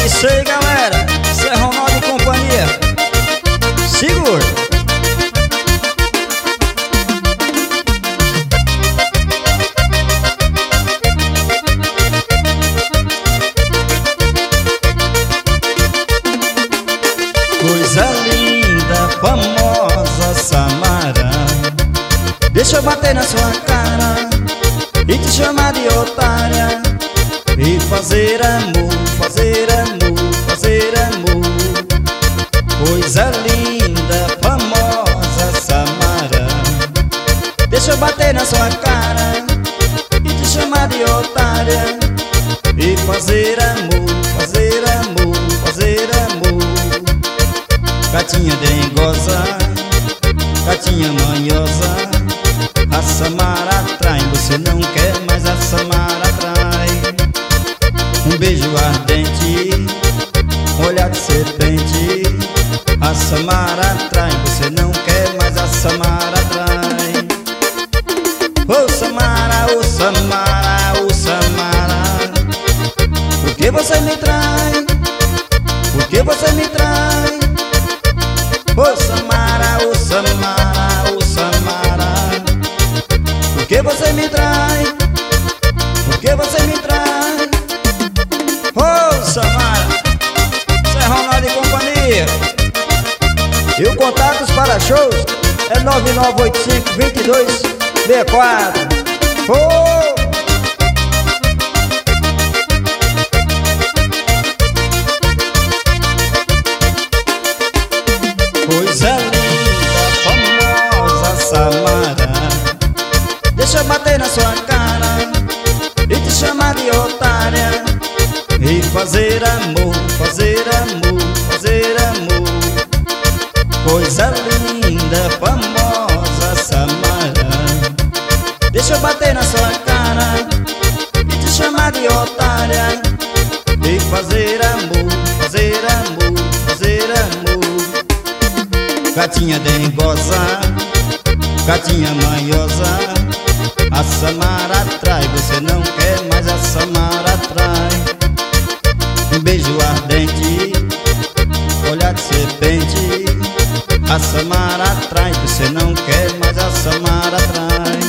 isso aí, galera. Isso é Ronaldo e companhia. Segura. Coisa linda, famosa Samara, deixa eu bater na sua cara e te chamar de otária e fazer amor, fazer amor, fazer amor. Coisa linda, famosa Samara, deixa eu bater na sua cara e te chamar de otária e fazer amor, fazer amor, fazer amor. Gatinha dengosa, gatinha manhosa, a Samara atrai, você não quer, mas a Samara atrai. Um beijo ardente, olhar de serpente, a Samara atrai, você não quer, mas a Samara atrai. Ô Samara, ô Samara, ô Samara, por que você me trai? Por que você me trai? Ô Samara, ô Samara, ô Samara, por que você me trai? Por que você me trai? Ô Samara, isso é Ronaldo e companhia. E o contatos para shows é 9985-2264. Oh! Coisa linda, famosa Samara, deixa eu bater na sua cara e te chamar de otária e fazer amor, fazer amor, fazer amor. Coisa linda, famosa Samara, deixa eu bater na sua cara e te chamar de otária e fazer amor, fazer amor, fazer amor. Gatinha dengosa, gatinha manhosa, a Samara atrai, você não quer, mas a Samara atrai. Um beijo ardente, olhar de serpente, a Samara atrai, você não quer, mas a Samara atrai.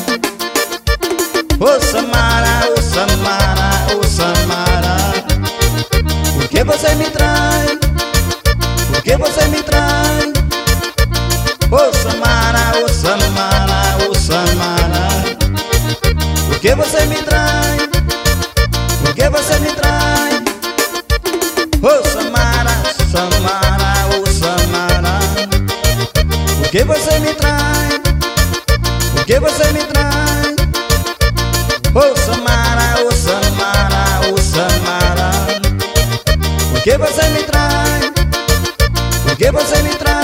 Ô Samara, ô Samara, ô Samara, por que você me trai? Por que você me trai? Ô Samara, ô Samara, ô Samara, por que você me trai? Por que você me trai? Ô Samara, Samara, ô Samara, por que você me trai? Por que você me trai? Ô Samara, ô Samara, ô Samara, por que você me trai? Por que você me trai?